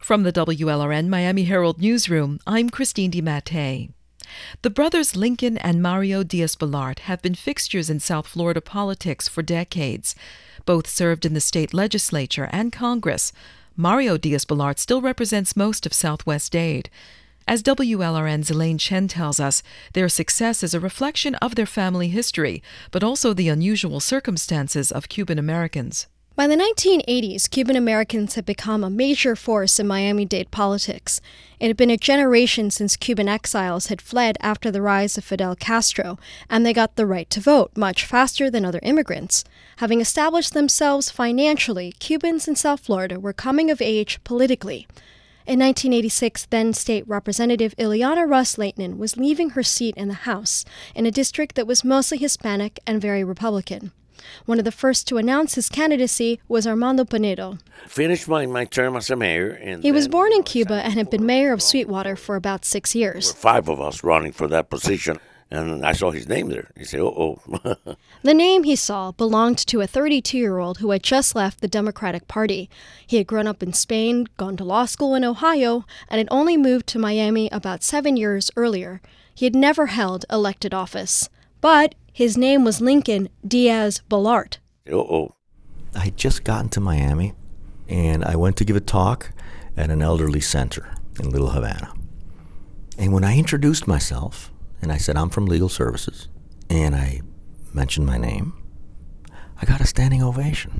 From the WLRN Miami Herald Newsroom, I'm Christine DiMattei. The brothers Lincoln and Mario Diaz-Balart have been fixtures in South Florida politics for decades. Both served in the state legislature and Congress. Mario Diaz-Balart still represents most of Southwest Dade. As WLRN's Elaine Chen tells us, their success is a reflection of their family history, but also the unusual circumstances of Cuban Americans. By the 1980s, Cuban Americans had become a major force in Miami-Dade politics. It had been a generation since Cuban exiles had fled after the rise of Fidel Castro, and they got the right to vote much faster than other immigrants. Having established themselves financially, Cubans in South Florida were coming of age politically. In 1986, then-State Representative Ileana Ros-Lehtinen was leaving her seat in the House, in a district that was mostly Hispanic and very Republican. One of the first to announce his candidacy was Armando Pinedo. Finished my term as a mayor. He was born in Cuba and had been mayor of Sweetwater for about 6 years. There were 5 of us running for that position, and I saw his name there. He said, uh-oh. The name he saw belonged to a 32-year-old who had just left the Democratic Party. He had grown up in Spain, gone to law school in Ohio, and had only moved to Miami about 7 years earlier. He had never held elected office. But his name was Lincoln Diaz-Balart. Uh-oh. I had just gotten to Miami, and I went to give a talk at an elderly center in Little Havana. And when I introduced myself, and I said I'm from Legal Services, and I mentioned my name, I got a standing ovation.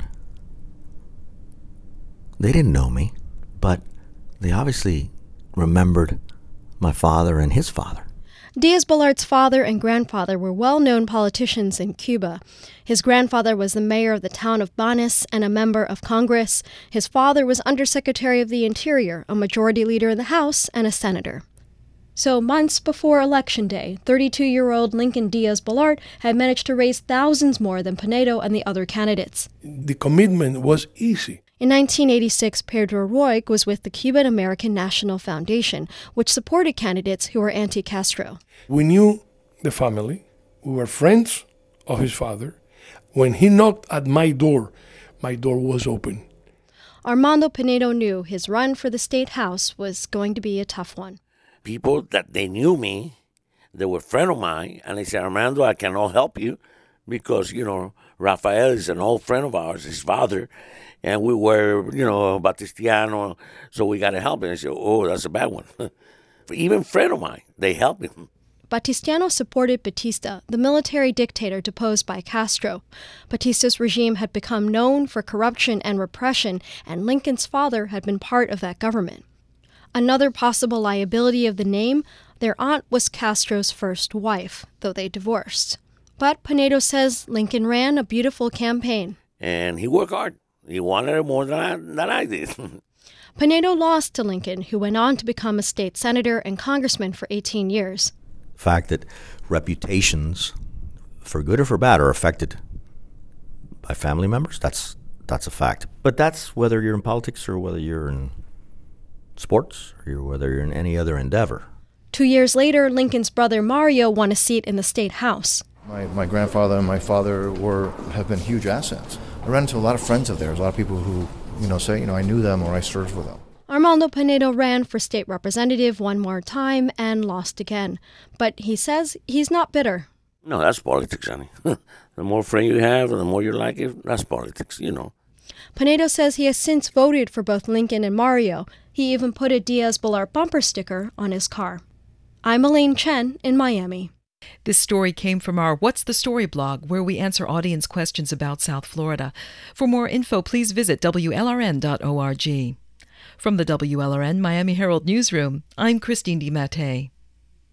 They didn't know me, but they obviously remembered my father and his father. Diaz-Balart's father and grandfather were well-known politicians in Cuba. His grandfather was the mayor of the town of Banes and a member of Congress. His father was Undersecretary of the Interior, a majority leader in the House, and a senator. So months before Election Day, 32-year-old Lincoln Diaz-Balart had managed to raise thousands more than Pinedo and the other candidates. The commitment was easy. In 1986, Pedro Roig was with the Cuban American National Foundation, which supported candidates who were anti-Castro. We knew the family. We were friends of his father. When he knocked at my door was open. Armando Pinedo knew his run for the state house was going to be a tough one. People that they knew me, they were a friend of mine, and they said, Armando, I cannot help you because, Rafael is an old friend of ours, his father, and we were, Batistiano, so we got to help him. I said, oh, that's a bad one. Even a friend of mine, they helped him. Batistiano supported Batista, the military dictator deposed by Castro. Batista's regime had become known for corruption and repression, and Lincoln's father had been part of that government. Another possible liability of the name, their aunt was Castro's first wife, though they divorced. But Pinedo says Lincoln ran a beautiful campaign. And he worked hard. He wanted it more than I did. Pinedo lost to Lincoln, who went on to become a state senator and congressman for 18 years. The fact that reputations, for good or for bad, are affected by family members, that's a fact. But that's whether you're in politics or whether you're in sports or whether you're in any other endeavor. 2 years later, Lincoln's brother Mario won a seat in the state house. My grandfather and my father have been huge assets. I ran into a lot of friends of theirs, a lot of people who, say, I knew them or I served with them. Armando Pinedo ran for state representative one more time and lost again. But he says he's not bitter. No, that's politics, honey. The more friends you have and the more you like it, that's politics, Pinedo says he has since voted for both Lincoln and Mario. He even put a Diaz-Balart bumper sticker on his car. I'm Elaine Chen in Miami. This story came from our What's the Story blog, where we answer audience questions about South Florida. For more info, please visit WLRN.org. From the WLRN Miami Herald Newsroom, I'm Christine DiMattei.